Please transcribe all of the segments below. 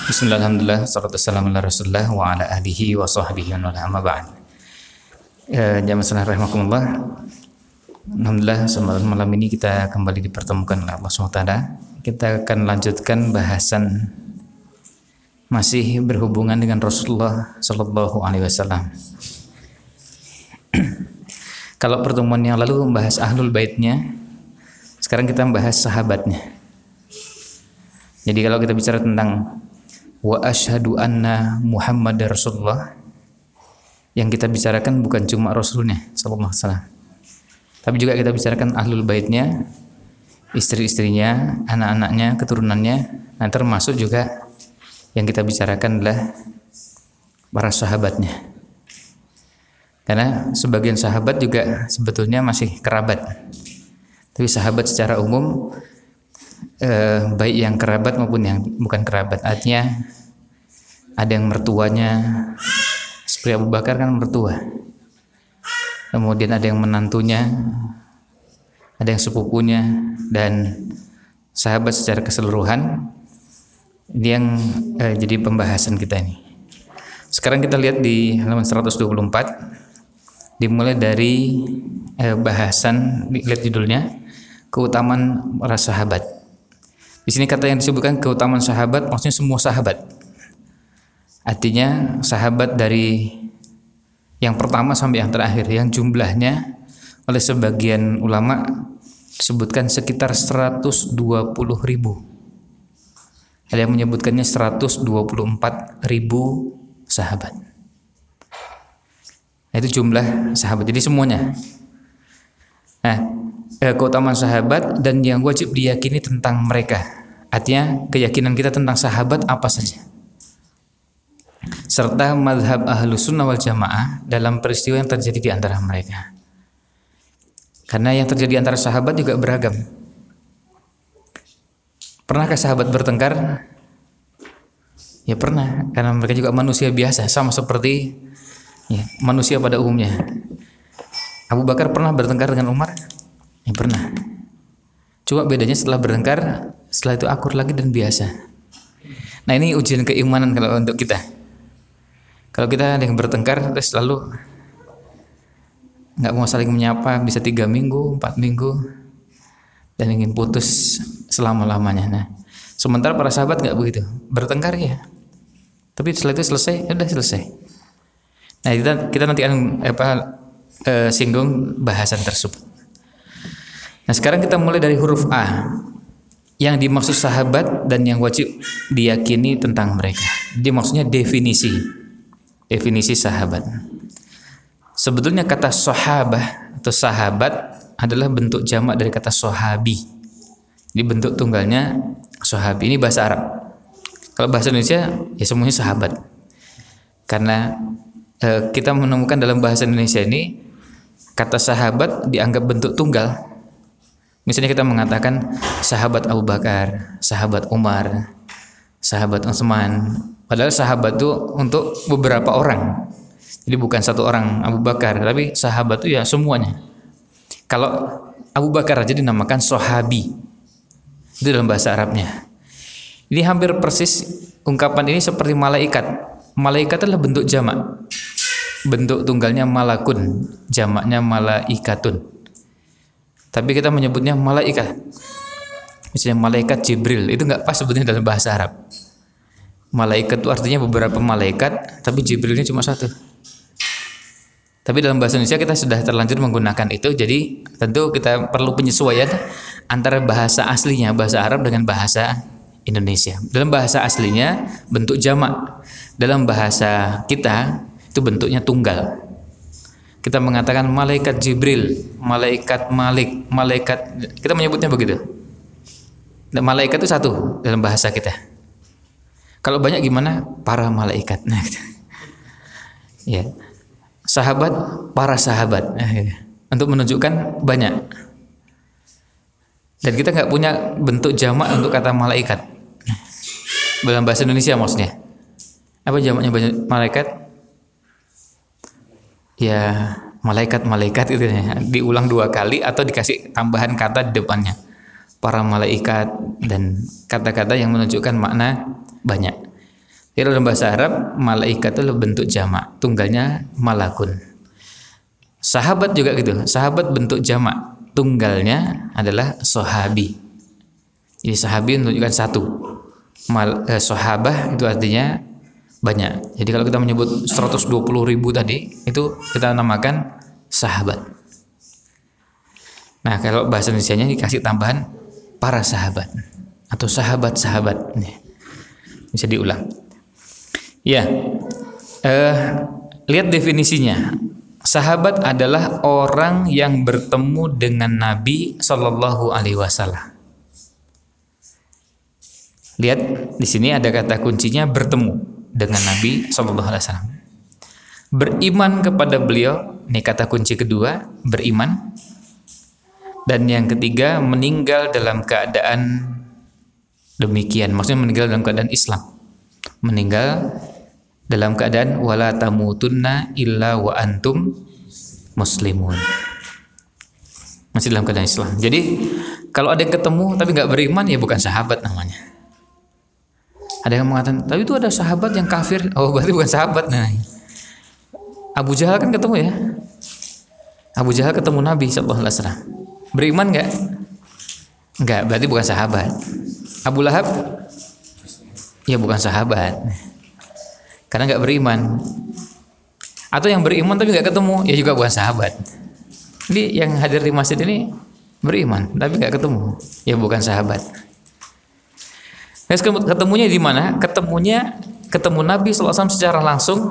Bismillah, alhamdulillah, salatu wassalamu ala rasulillah wa ala alihi wa sahbihi wa ala amma ba'd. Jamaah sekalian rahimakumullah. Alhamdulillah, malam ini kita kembali dipertemukan oleh Allah SWT. Kita akan lanjutkan bahasan masih berhubungan dengan Rasulullah Sallallahu Alaihi Wasallam. Kalau pertemuan yang lalu membahas ahlul baitnya, sekarang kita membahas sahabatnya. Jadi kalau kita bicara tentang wa asyhadu anna Muhammadar Rasulullah, yang kita bicarakan bukan cuma Rasulnya sallallahu alaihi wasallam, tapi juga kita bicarakan ahlul baitnya, istri-istrinya, anak-anaknya, keturunannya. Nah, termasuk juga yang kita bicarakan adalah para sahabatnya. Karena sebagian sahabat juga sebetulnya masih kerabat. Tapi sahabat secara umum baik yang kerabat maupun yang bukan kerabat. Artinya ada yang mertuanya, seperti Abu Bakar kan mertua. Kemudian ada yang menantunya, ada yang sepupunya, dan sahabat secara keseluruhan. Ini yang jadi pembahasan kita ini. Sekarang kita lihat di halaman 124. Dimulai dari bahasan, lihat judulnya, keutamaan para sahabat. Di sini kata yang disebutkan keutamaan sahabat maksudnya semua sahabat. Artinya sahabat dari yang pertama sampai yang terakhir, yang jumlahnya oleh sebagian ulama disebutkan sekitar 120.000. Ada yang menyebutkannya 124.000 sahabat. Itu jumlah sahabat, jadi semuanya. Nah, keutamaan sahabat dan yang wajib diyakini tentang mereka. Artinya keyakinan kita tentang sahabat apa saja. Serta mazhab Ahlus Sunnah wal Jamaah dalam peristiwa yang terjadi di antara mereka. Karena yang terjadi antara sahabat juga beragam. Pernahkah sahabat bertengkar? Ya pernah, karena mereka juga manusia biasa, sama seperti manusia pada umumnya. Abu Bakar pernah bertengkar dengan Umar? Ya pernah. Cuma bedanya setelah bertengkar, setelah itu akur lagi dan biasa. Nah, ini ujian keimanan kalau untuk kita. Kalau kita ada yang bertengkar terus lalu nggak mau saling menyapa, bisa 3 minggu, 4 minggu, dan ingin putus selama-lamanya. Nah, sementara para sahabat nggak begitu, bertengkar ya, tapi setelah itu selesai, udah selesai. Nah, kita nanti akan singgung bahasan tersebut. Nah, sekarang kita mulai dari huruf A. Yang dimaksud sahabat dan yang wajib diyakini tentang mereka. Jadi maksudnya definisi sahabat. Sebetulnya kata sahabah atau sahabat adalah bentuk jamak dari kata sahabi. Jadi bentuk tunggalnya sahabi. Ini bahasa Arab. Kalau bahasa Indonesia ya semuanya sahabat. Karena kita menemukan dalam bahasa Indonesia ini kata sahabat dianggap bentuk tunggal. Misalnya kita mengatakan sahabat Abu Bakar, sahabat Umar, sahabat Utsman. Padahal sahabat itu untuk beberapa orang. Jadi bukan satu orang Abu Bakar, tapi sahabat itu ya semuanya. Kalau Abu Bakar aja dinamakan sahabi. Itu dalam bahasa Arabnya. Ini hampir persis ungkapan ini seperti malaikat. Malaikat adalah bentuk jamak. Bentuk tunggalnya malakun, jamaknya malaikatun. Tapi kita menyebutnya malaikat. Misalnya malaikat Jibril, itu enggak pas sebetulnya dalam bahasa Arab. Malaikat itu artinya beberapa malaikat, tapi Jibrilnya cuma satu. Tapi dalam bahasa Indonesia kita sudah terlanjur menggunakan itu, jadi tentu kita perlu penyesuaian antara bahasa aslinya, bahasa Arab dengan bahasa Indonesia. Dalam bahasa aslinya bentuk jamak. Dalam bahasa kita itu bentuknya tunggal. Kita mengatakan malaikat Jibril, malaikat Malik, malaikat, kita menyebutnya begitu. Dan malaikat itu satu dalam bahasa kita. Kalau banyak gimana? Para malaikat. Nah, gitu. Ya. Sahabat, para sahabat. Nah, gitu. Untuk menunjukkan banyak. Dan kita nggak punya bentuk jamak untuk kata malaikat. Dalam bahasa Indonesia maksudnya. Apa jamaknya malaikat? Ya, malaikat-malaikat itu ya, diulang 2 kali atau dikasih tambahan kata di depannya. Para malaikat dan kata-kata yang menunjukkan makna banyak. Jadi dalam bahasa Arab malaikat itu bentuk jamak, tunggalnya malakun. Sahabat juga gitu, sahabat bentuk jamak, tunggalnya adalah sahabi. Jadi sahabi menunjukkan satu. Sahabah itu artinya banyak. Jadi kalau kita menyebut 120.000 tadi, itu kita namakan sahabat. Nah, kalau bahasa Indonesianya dikasih tambahan para sahabat atau sahabat-sahabat. Bisa diulang. Ya, lihat definisinya. Sahabat adalah orang yang bertemu dengan Nabi Shallallahu Alaihi Wasallam. Lihat di sini ada kata kuncinya bertemu dengan Nabi Shallallahu Alaihi Wasallam. Beriman kepada beliau, ini kata kunci kedua, beriman. Dan yang ketiga, meninggal dalam keadaan demikian. Maksudnya meninggal dalam keadaan Islam. Meninggal dalam keadaan wala tamutunna illa wa antum muslimun. Masih dalam keadaan Islam. Jadi kalau ada yang ketemu tapi nggak beriman, ya bukan sahabat namanya. Ada yang mengatakan, tapi itu ada sahabat yang kafir. Oh, berarti bukan sahabat. Nah, Abu Jahal kan ketemu ya. Abu Jahal ketemu Nabi Sallallahu Alaihi Wasallam. Beriman nggak? Nggak, berarti bukan sahabat. Abu Lahab? Ya bukan sahabat. Karena nggak beriman. Atau yang beriman tapi nggak ketemu, ya juga bukan sahabat. Jadi yang hadir di masjid ini beriman tapi nggak ketemu, ya bukan sahabat. Ketemunya di mana? Ketemu Nabi SAW secara langsung,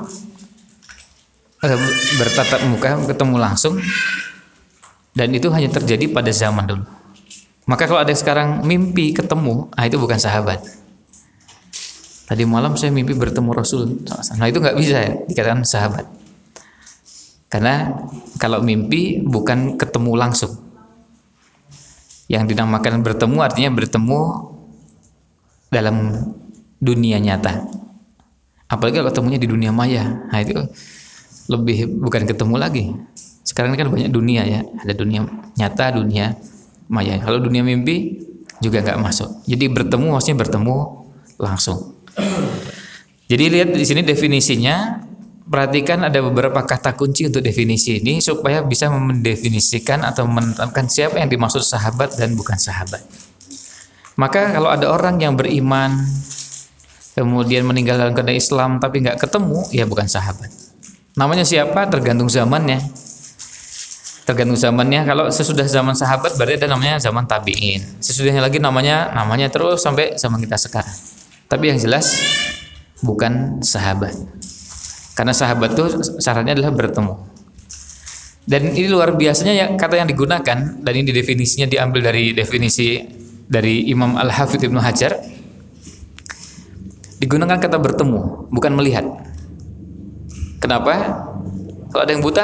bertatap muka, ketemu langsung, dan itu hanya terjadi pada zaman dulu. Maka kalau ada sekarang mimpi ketemu, itu bukan sahabat. Tadi malam saya mimpi bertemu Rasul. Nah itu nggak bisa ya dikatakan sahabat. Karena kalau mimpi bukan ketemu langsung. Yang dinamakan bertemu artinya bertemu dalam dunia nyata. Apalagi kalau ketemunya di dunia maya. Nah itu lebih bukan ketemu lagi. Sekarang ini kan banyak dunia ya. Ada dunia nyata, dunia maya. Kalau dunia mimpi juga nggak masuk. Jadi bertemu maksudnya bertemu langsung. Jadi lihat di sini definisinya. Perhatikan ada beberapa kata kunci untuk definisi ini supaya bisa mendefinisikan atau menetapkan siapa yang dimaksud sahabat dan bukan sahabat. Maka kalau ada orang yang beriman kemudian meninggal dalam keadaan Islam tapi nggak ketemu, ya bukan sahabat. Namanya siapa? Tergantung zamannya. Tergantung zamannya. Kalau sesudah zaman sahabat berarti ada namanya zaman tabi'in. Sesudahnya lagi namanya terus sampai zaman kita sekarang. Tapi yang jelas bukan sahabat. Karena sahabat itu syaratnya adalah bertemu. Dan ini luar biasanya ya kata yang digunakan, dan ini definisinya diambil dari definisi dari Imam Al-Hafidz Ibnu Hajar. Digunakan kata bertemu, bukan melihat. Kenapa? Kalau ada yang buta,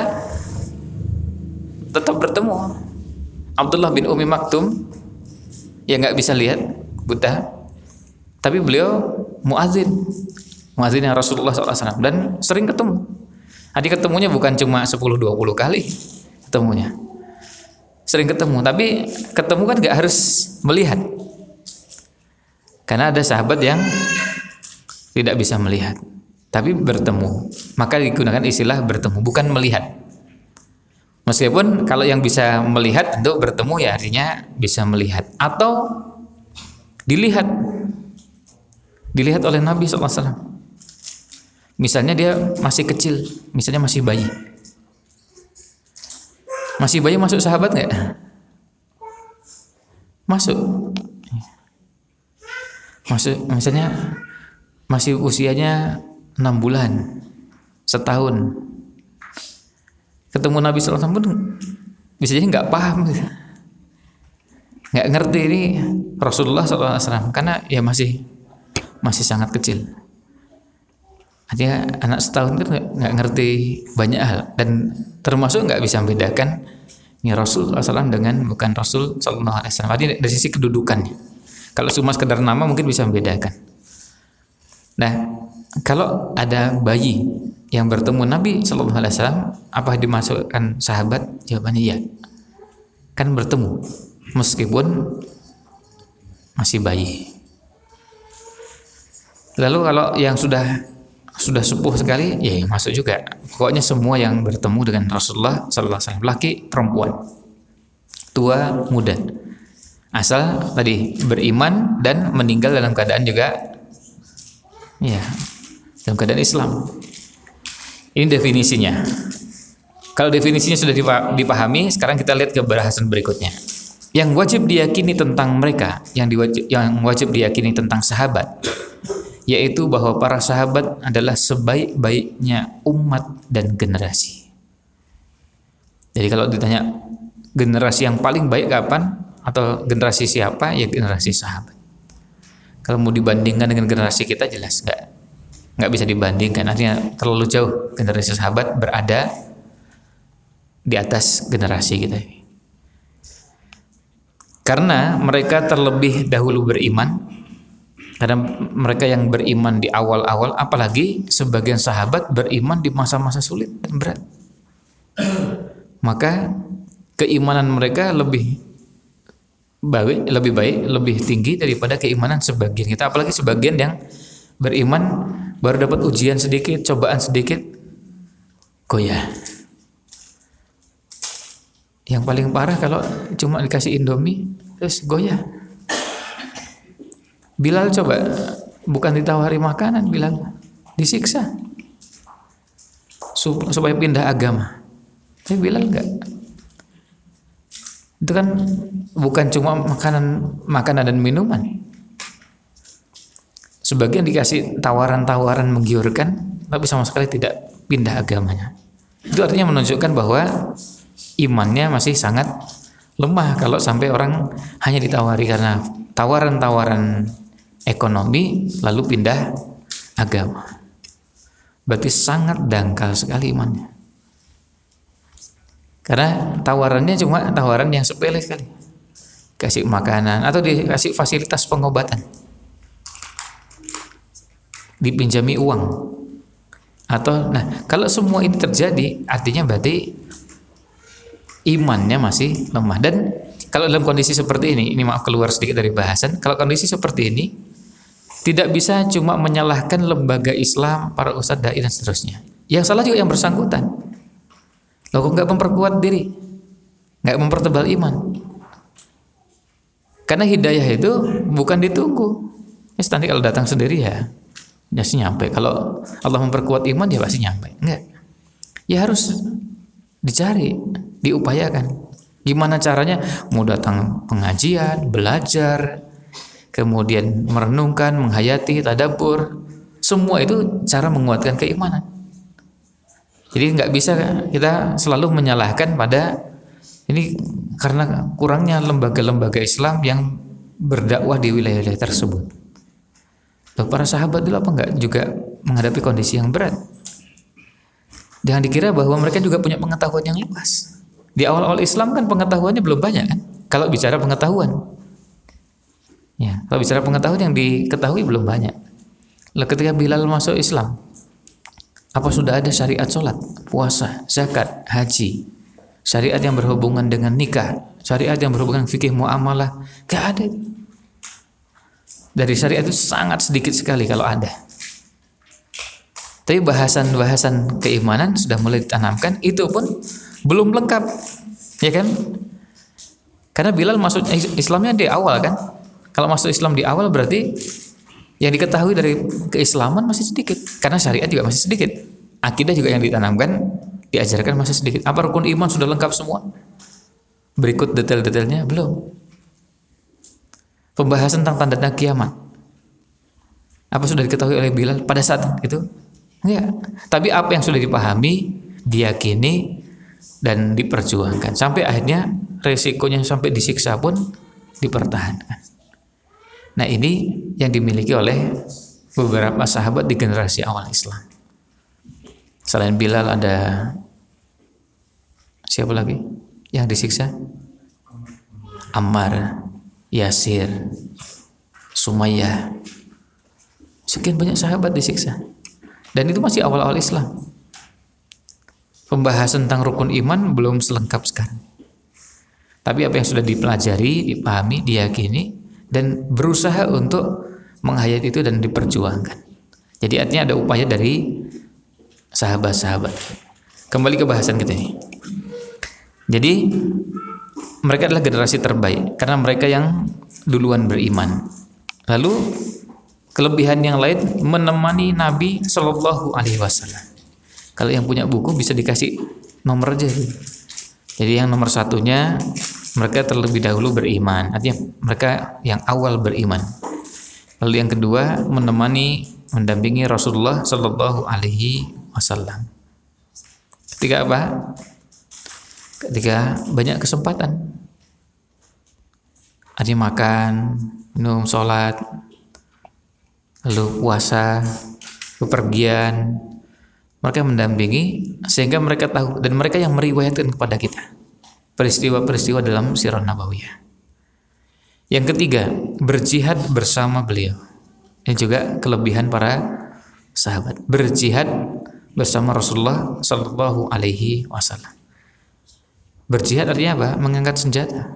tetap bertemu. Abdullah bin Umi Maktum ya nggak bisa lihat, buta, tapi beliau muazzinnya Rasulullah SAW dan sering ketemu. Jadi ketemunya bukan cuma 10-20 kali ketemunya. Sering ketemu, tapi ketemu kan nggak harus melihat. Karena ada sahabat yang tidak bisa melihat, tapi bertemu. Maka digunakan istilah bertemu, bukan melihat. Meskipun kalau yang bisa melihat untuk bertemu ya artinya bisa melihat atau dilihat oleh Nabi SAW. Misalnya dia masih kecil, misalnya masih bayi. Masih bayi masuk sahabat nggak? Masuk. Misalnya masih usianya 6 bulan, setahun. Ketemu Nabi SAW pun bisa jadi nggak paham, nggak ngerti ini Rasulullah SAW karena ya masih sangat kecil. Artinya anak setahun itu nggak ngerti banyak hal dan termasuk nggak bisa membedakan ini Rasul SAW dengan bukan Rasul Sallallahu Alaihi Wasallam. Artinya dari sisi kedudukannya. Kalau cuma sekedar nama mungkin bisa membedakan. Nah, kalau ada bayi yang bertemu Nabi Sallallahu Alaihi Wasallam, apa dimasukkan sahabat? Jawabannya iya. Kan bertemu meskipun masih bayi. Lalu kalau yang sudah sepuh sekali, ya masuk juga. Pokoknya semua yang bertemu dengan Rasulullah sallallahu alaihi wasallam, laki perempuan, tua muda, asal tadi beriman dan meninggal dalam keadaan juga ya dalam keadaan Islam. Ini definisinya. Kalau definisinya sudah dipahami, sekarang kita lihat ke bahasan berikutnya. Yang wajib diyakini tentang mereka, yang wajib diyakini tentang sahabat, yaitu bahwa para sahabat adalah sebaik-baiknya umat dan generasi. Jadi kalau ditanya generasi yang paling baik kapan atau generasi siapa, ya generasi sahabat. Kalau mau dibandingkan dengan generasi kita, jelas nggak bisa dibandingkan. Artinya terlalu jauh. Generasi sahabat berada di atas generasi kita ini. Karena mereka terlebih dahulu beriman, karena mereka yang beriman di awal-awal, apalagi sebagian sahabat beriman di masa-masa sulit dan berat, maka keimanan mereka lebih baik, lebih tinggi daripada keimanan sebagian kita. Apalagi sebagian yang beriman baru dapat ujian sedikit, cobaan sedikit, goyah. Yang paling parah kalau cuma dikasih Indomie terus goyah. Bilal coba, bukan ditawari makanan, Bilal disiksa supaya pindah agama. Tapi Bilal enggak. Itu kan bukan cuma makanan dan minuman. Sebagian dikasih tawaran-tawaran menggiurkan, tapi sama sekali tidak pindah agamanya. Itu artinya menunjukkan bahwa imannya masih sangat lemah kalau sampai orang hanya ditawari karena tawaran-tawaran ekonomi lalu pindah agama. Berarti sangat dangkal sekali imannya. Karena tawarannya cuma tawaran yang sepele sekali. Kasih makanan atau dikasih fasilitas pengobatan. Dipinjami uang. Atau kalau semua ini terjadi, artinya berarti imannya masih lemah. Dan kalau dalam kondisi seperti ini maaf keluar sedikit dari bahasan, kalau kondisi seperti ini tidak bisa cuma menyalahkan lembaga Islam, para ustadz, dai dan seterusnya. Yang salah juga yang bersangkutan. Loh kok nggak memperkuat diri, nggak mempertebal iman? Karena hidayah itu bukan ditunggu. Nanti kalau datang sendiri ya pasti nyampe. Kalau Allah memperkuat iman ya pasti nyampe. Enggak. Ya harus dicari, diupayakan. Gimana caranya? Mau datang pengajian, belajar, kemudian merenungkan, menghayati, tadabbur. Semua itu cara menguatkan keimanan. Jadi nggak bisa kita selalu menyalahkan pada ini karena kurangnya lembaga-lembaga Islam yang berdakwah di wilayah-wilayah tersebut. Loh, para sahabat dulu apa nggak juga menghadapi kondisi yang berat? Jangan dikira bahwa mereka juga punya pengetahuan yang luas. Di awal-awal Islam kan pengetahuannya belum banyak kan? Kalau bicara pengetahuan, ya, kalau bicara pengetahuan yang diketahui belum banyak. Lalu ketika Bilal masuk Islam, apa sudah ada syariat sholat, puasa, zakat, haji, syariat yang berhubungan dengan nikah, syariat yang berhubungan dengan fikih muamalah? Gak ada. Dari syariat itu sangat sedikit sekali kalau ada. Tapi bahasan-bahasan keimanan sudah mulai ditanamkan, itu pun belum lengkap, ya kan? Karena Bilal masuk Islamnya di awal kan. Kalau masuk Islam di awal berarti yang diketahui dari keislaman masih sedikit, karena syariat juga masih sedikit, akidah juga yang ditanamkan, diajarkan masih sedikit. Apa rukun iman sudah lengkap semua? Berikut detail-detailnya belum. Pembahasan tentang tanda-tanda kiamat, apa sudah diketahui oleh Bilal pada saat itu? Enggak. Tapi apa yang sudah dipahami, diyakini, dan diperjuangkan sampai akhirnya resikonya sampai disiksa pun dipertahankan. Nah ini yang dimiliki oleh beberapa sahabat di generasi awal Islam. Selain Bilal ada siapa lagi yang disiksa? Ammar, Yasir, Sumayyah. Sekian banyak sahabat disiksa. Dan itu masih awal-awal Islam. Pembahasan tentang rukun iman belum selengkap sekarang. Tapi apa yang sudah dipelajari, dipahami, diyakini, dan berusaha untuk menghayati itu dan diperjuangkan. Jadi artinya ada upaya dari sahabat-sahabat. Kembali ke bahasan kita ini. Jadi mereka adalah generasi terbaik karena mereka yang duluan beriman. Lalu kelebihan yang lain menemani Nabi Shallallahu Alaihi Wasallam. Kalau yang punya buku bisa dikasih nomor aja. Jadi yang nomor satunya mereka terlebih dahulu beriman, artinya mereka yang awal beriman. Lalu yang kedua mendampingi Rasulullah Shallallahu Alaihi Wasallam. Ketika apa? Ketika banyak kesempatan, artinya makan, minum, sholat, lalu puasa, bepergian, mereka mendampingi sehingga mereka tahu dan mereka yang meriwayatkan kepada kita peristiwa-peristiwa dalam sirah nabawiyah. Yang ketiga, berjihad bersama beliau. Ini juga kelebihan para sahabat. Berjihad bersama Rasulullah Sallallahu Alaihi Wasallam. Berjihad artinya apa? Mengangkat senjata.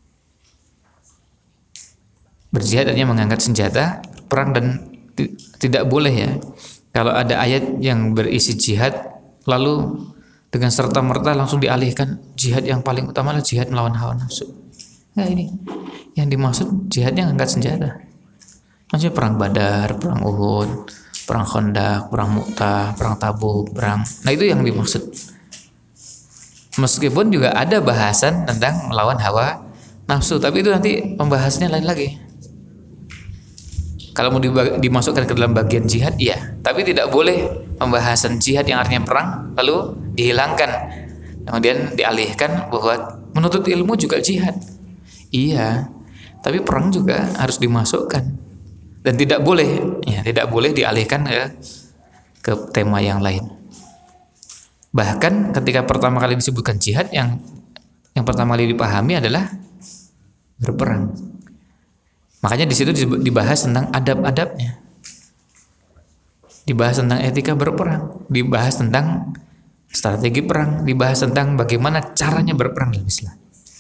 Berjihad artinya mengangkat senjata, perang, dan tidak boleh ya kalau ada ayat yang berisi jihad lalu dengan serta-merta langsung dialihkan jihad yang paling utama adalah jihad melawan hawa nafsu. Nah, ini yang dimaksud jihadnya angkat senjata. Maksudnya perang Badar, perang Uhud, perang Khandaq, perang Mu'tah, perang Tabuk, perang. Nah, itu yang dimaksud. Meskipun juga ada bahasan tentang melawan hawa nafsu, tapi itu nanti pembahasannya lain lagi. Kalau mau dimasukkan ke dalam bagian jihad, iya. Tapi tidak boleh pembahasan jihad yang artinya perang lalu dihilangkan, kemudian dialihkan bahwa menuntut ilmu juga jihad. Iya, tapi perang juga harus dimasukkan dan tidak boleh dialihkan ke tema yang lain. Bahkan ketika pertama kali disebutkan jihad, yang pertama kali dipahami adalah berperang. Makanya di situ dibahas tentang adab-adabnya, dibahas tentang etika berperang, dibahas tentang strategi perang, dibahas tentang bagaimana caranya berperang dalam Islam.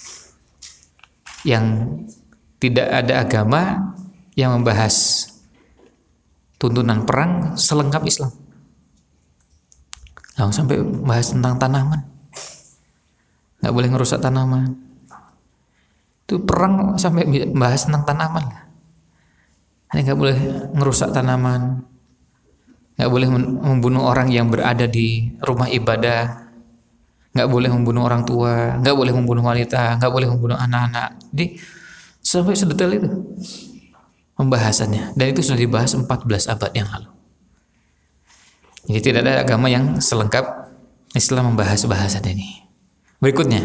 Yang tidak ada agama yang membahas tuntunan perang selengkap Islam. Langsung sampai bahas tentang tanaman, nggak boleh ngerusak tanaman. Itu perang sampai bahas tentang tanaman. Ini nggak boleh ngerusak tanaman, nggak boleh membunuh orang yang berada di rumah ibadah, nggak boleh membunuh orang tua, nggak boleh membunuh wanita, nggak boleh membunuh anak-anak. Jadi sampai sedetail itu pembahasannya, dan itu sudah dibahas 14 abad yang lalu. Jadi tidak ada agama yang selengkap Islam membahas bahasan ini. Berikutnya,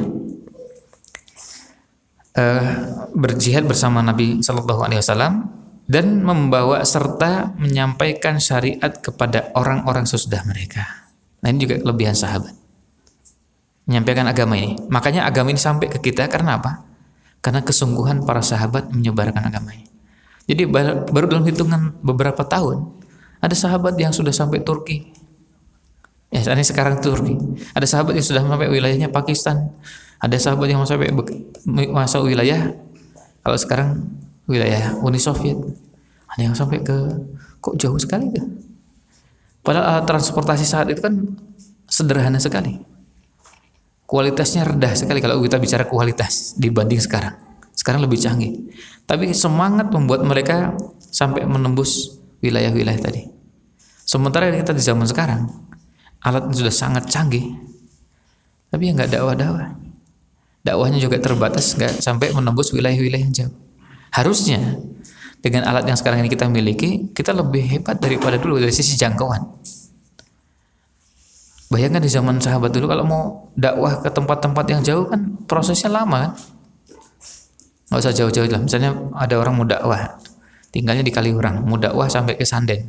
berjihad bersama Nabi Sallallahu Alaihi Wasallam dan membawa serta menyampaikan syariat kepada orang-orang sesudah mereka. Nah, ini juga kelebihan sahabat, menyampaikan agama ini. Makanya agama ini sampai ke kita karena apa? Karena kesungguhan para sahabat menyebarkan agama ini. Jadi baru dalam hitungan beberapa tahun ada sahabat yang sudah sampai Turki. Ya, ini sekarang Turki. Ada sahabat yang sudah sampai wilayahnya Pakistan. Ada sahabat yang sampai masuk wilayah, kalau sekarang wilayah Uni Soviet. Ada yang sampai kok jauh sekali kan? Padahal alat transportasi saat itu kan sederhana sekali. Kualitasnya rendah sekali kalau kita bicara kualitas dibanding sekarang. Sekarang lebih canggih. Tapi semangat membuat mereka sampai menembus wilayah-wilayah tadi. Sementara kita di zaman sekarang, alatnya sudah sangat canggih, tapi ya nggak dakwah-dakwah. Dakwahnya juga terbatas, nggak sampai menembus wilayah-wilayah yang jauh. Harusnya dengan alat yang sekarang ini kita miliki, kita lebih hebat daripada dulu dari sisi jangkauan. Bayangkan di zaman sahabat dulu kalau mau dakwah ke tempat-tempat yang jauh kan prosesnya lama kan. Nggak usah jauh-jauh lah. Misalnya ada orang mau dakwah, tinggalnya di Kaliurang, mau dakwah sampai ke Sanden.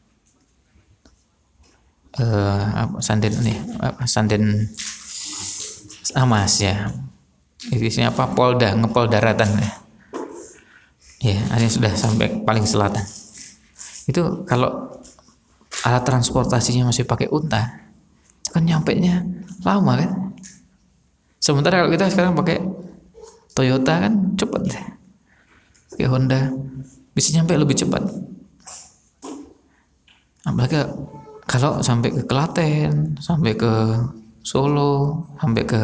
Sanden Amas ya. Isinya apa? Polda, ngepol daratan ya. Ya, ini sudah sampai paling selatan. Itu kalau alat transportasinya masih pakai unta, kan nyampainya lama kan. Sementara kalau kita sekarang pakai Toyota kan cepet deh. pakai Honda, bisa nyampe lebih cepat. Apalagi kalau sampai ke Klaten, sampai ke Solo, sampai ke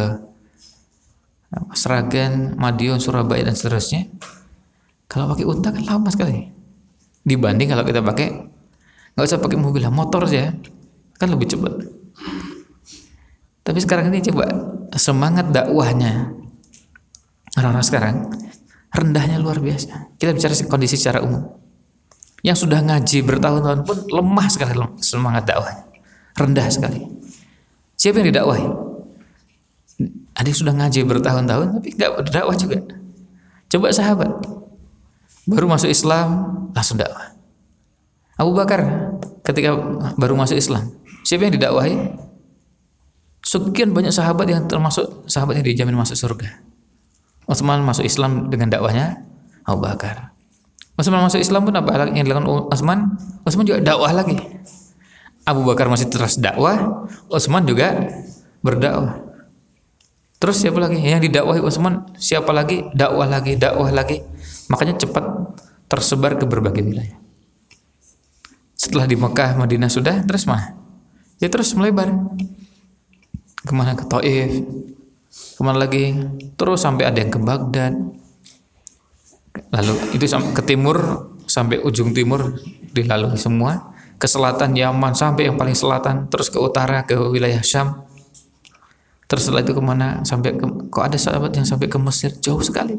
Sragen, Madiun, Surabaya dan seterusnya. Kalau pakai unta kan lama sekali. Dibanding kalau kita pakai, nggak usah pakai mobil, motor aja, kan lebih cepat. Tapi sekarang ini coba semangat dakwahnya orang-orang sekarang rendahnya luar biasa. Kita bicara kondisi secara umum. Yang sudah ngaji bertahun-tahun pun lemah sekali semangat dakwahnya, rendah sekali. Siapa yang didakwahi? Ada yang sudah ngaji bertahun-tahun tapi nggak berdakwah juga. Coba sahabat baru masuk Islam langsung dakwah. Abu Bakar ketika baru masuk Islam, siapa yang didakwahi? Sekian banyak sahabat yang termasuk sahabat yang dijamin masuk surga. Utsman masuk Islam dengan dakwahnya Abu Bakar. Utsman masuk Islam pun apa yang dilakukan Utsman? Utsman juga dakwah lagi. Abu Bakar masih terus dakwah, Utsman juga berdakwah. Terus siapa lagi yang didakwahi Utsman? Siapa lagi? Dakwah lagi, dakwah lagi. Makanya cepat tersebar ke berbagai wilayah. Setelah di Mekah, Madinah sudah, terus mana? Ya terus melebar. Kemana? Ke Taif, kemana lagi? Terus sampai ada yang ke Baghdad. Lalu itu ke timur, sampai ujung timur dilalui semua. Ke selatan Yaman sampai yang paling selatan, terus ke utara ke wilayah Syam. Terus setelah itu kemana? Sampai kok ada sahabat yang sampai ke Mesir, jauh sekali.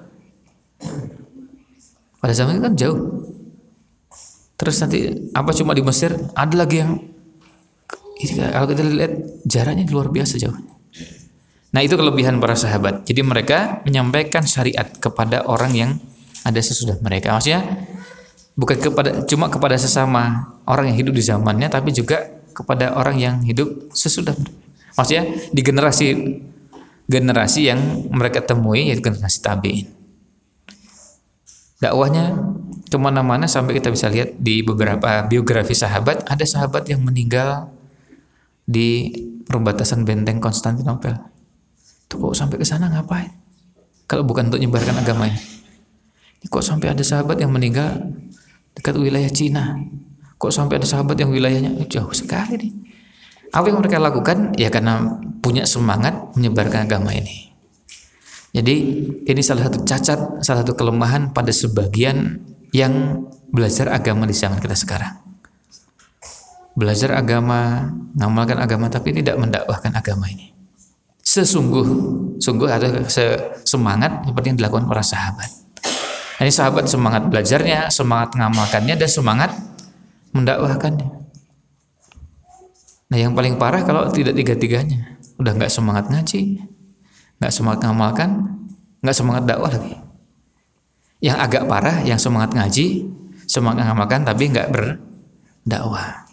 Pada zaman itu kan jauh. Terus nanti apa cuma di Mesir? Ada lagi yang kalau kita lihat jaraknya luar biasa jauh. Nah itu kelebihan para sahabat. Jadi mereka menyampaikan syariat kepada orang yang ada sesudah mereka. Maksudnya bukan cuma kepada sesama orang yang hidup di zamannya, tapi juga kepada orang yang hidup sesudah. Maksudnya di generasi yang mereka temui, yaitu generasi tabi'in. Dakwahnya kemana-mana sampai kita bisa lihat di beberapa biografi sahabat, ada sahabat yang meninggal di perbatasan benteng Konstantinopel. Tuh kok sampai ke sana ngapain? Kalau bukan untuk menyebarkan agama ini. Kok sampai ada sahabat yang meninggal dekat wilayah Cina? Kok sampai ada sahabat yang wilayahnya jauh sekali nih? Apa yang mereka lakukan? Ya karena punya semangat menyebarkan agama ini. Jadi ini salah satu cacat, salah satu kelemahan pada sebagian yang belajar agama di zaman kita sekarang. Belajar agama, ngamalkan agama, tapi tidak mendakwahkan agama ini. Sungguh ada semangat seperti yang dilakukan para sahabat. Ini sahabat semangat belajarnya, semangat ngamalkannya, dan semangat mendakwahkannya. Nah yang paling parah kalau tidak tiga-tiganya. Udah nggak semangat ngaji, nggak semangat ngamalkan, nggak semangat dakwah lagi. Yang agak parah, yang semangat ngaji, semangat ngamalkan, tapi nggak berdakwah.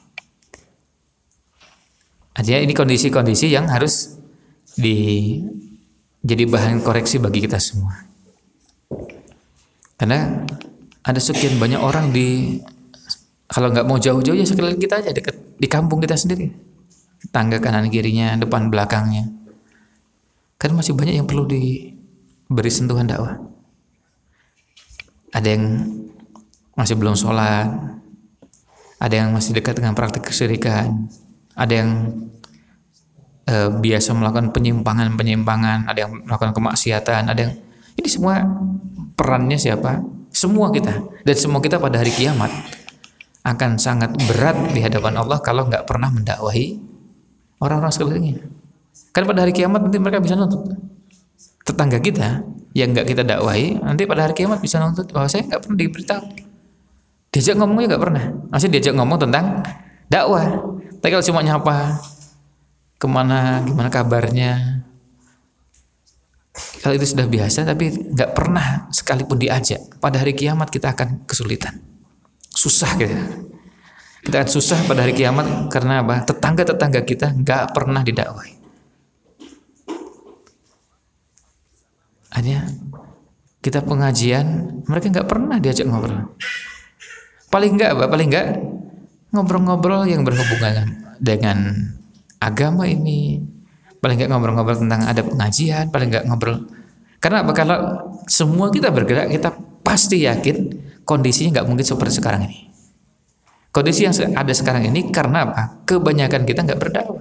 Artinya ini kondisi-kondisi yang harus jadi bahan koreksi bagi kita semua. Karena ada sekian banyak orang kalau nggak mau jauh-jauh ya sekeliling kita aja, dekat di kampung kita sendiri, tangga kanan kirinya, depan belakangnya. Kan masih banyak yang perlu diberi sentuhan dakwah. Ada yang masih belum sholat, ada yang masih dekat dengan praktik kesyirikan, ada yang biasa melakukan penyimpangan, ada yang melakukan kemaksiatan, ada yang ini semua perannya siapa? Semua kita, dan semua kita pada hari kiamat akan sangat berat di hadapan Allah kalau nggak pernah mendakwahi orang-orang sekelilingnya. Kan pada hari kiamat nanti mereka bisa nuntut tetangga kita yang nggak kita dakwahi, nanti pada hari kiamat bisa nuntut, oh saya nggak pernah diberitahu, diajak ngomongnya nggak pernah, masih diajak ngomong tentang dakwah. Tapi kalau cuma nyapa, kemana, gimana kabarnya, kalau itu sudah biasa, tapi nggak pernah sekalipun diajak, pada hari kiamat kita akan kesulitan, susah gitu. Kita akan susah pada hari kiamat karena apa? Tetangga-tetangga kita nggak pernah didakwahi. Hanya kita pengajian, mereka nggak pernah diajak ngobrol. Paling nggak ngobrol-ngobrol yang berhubungan dengan agama ini. Paling nggak ngobrol-ngobrol tentang ada pengajian, paling nggak ngobrol. Karena apa? Kalau semua kita bergerak, kita pasti yakin kondisinya nggak mungkin seperti sekarang ini. Kondisi yang ada sekarang ini karena apa? Kebanyakan kita nggak berdakwah.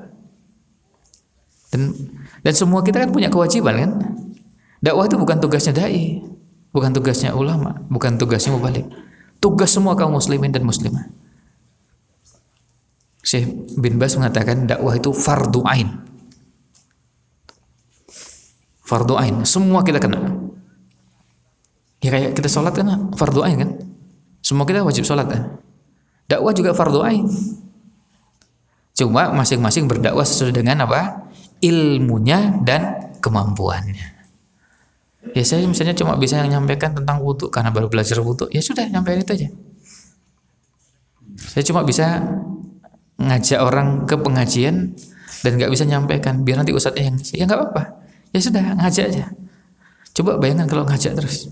Dan semua kita kan punya kewajiban kan? Dakwah itu bukan tugasnya dai, bukan tugasnya ulama, bukan tugasnya mubalik. Tugas semua kaum muslimin dan muslimah. Syekh bin Baz mengatakan dakwah itu fardu ain. Fardu ain, semua kita kena. Ya kayak kita sholat kan fardu ain kan? Semua kita wajib sholat kan? Dakwah juga fardu ain. Cuma masing-masing berdakwah sesuai dengan apa? Ilmunya dan kemampuannya. Ya saya misalnya cuma bisa menyampaikan tentang wudu karena baru belajar wudu, ya sudah nyampein itu aja. Saya cuma bisa ngajak orang ke pengajian dan nggak bisa nyampaikan, biar nanti ustadznya yang ngisi. Ya nggak apa-apa, ya sudah ngajak aja. Coba bayangkan kalau ngajak terus.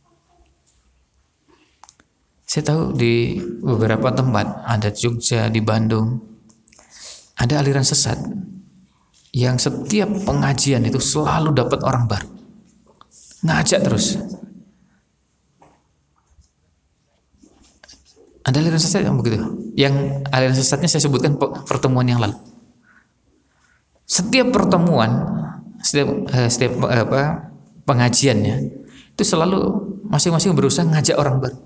Saya tahu di beberapa tempat, ada di Jogja, di Bandung, ada aliran sesat yang setiap pengajian itu selalu dapat orang baru, ngajak terus. Ada aliran sesat yang begitu. Yang aliran sesatnya saya sebutkan pertemuan yang lalu. Setiap pertemuan, setiap pengajiannya itu selalu masing-masing berusaha ngajak orang baru.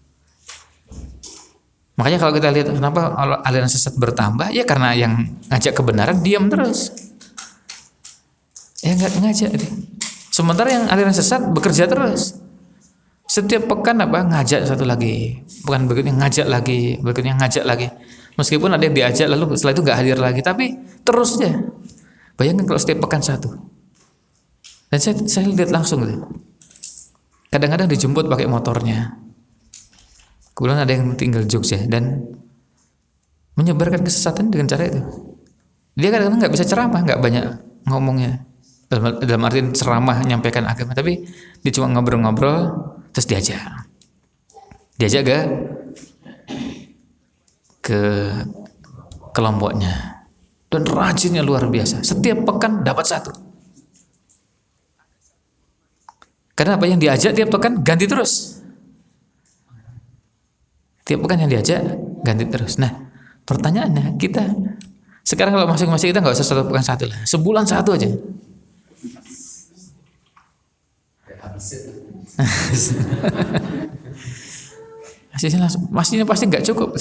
Makanya kalau kita lihat kenapa aliran sesat bertambah, ya karena yang ngajak kebenaran diam terus. Ya nggak ngajak. Sementara yang aliran sesat bekerja terus. Setiap pekan ngajak satu lagi, bukan begitu, ngajak lagi, berikutnya ngajak lagi. Meskipun ada yang diajak lalu setelah itu nggak hadir lagi, tapi terus aja. Bayangkan kalau setiap pekan satu. Dan saya lihat langsung gitu. Kadang-kadang dijemput pakai motornya. Kebetulan ada yang tinggal di Jogja dan menyebarkan kesesatan dengan cara itu. Dia kadang-kadang nggak bisa ceramah, nggak banyak ngomongnya. Dalam arti ceramah menyampaikan agama, tapi dia cuma ngobrol-ngobrol terus diajak ke kelompoknya, dan rajinnya luar biasa. Setiap pekan dapat satu. Karena apa yang diajak tiap pekan ganti terus. Tiap pekan yang diajak ganti terus. Nah, pertanyaannya kita sekarang kalau masing-masing kita nggak usah satu pekan satu lah, sebulan satu aja. Masihnya pasti nggak cukup.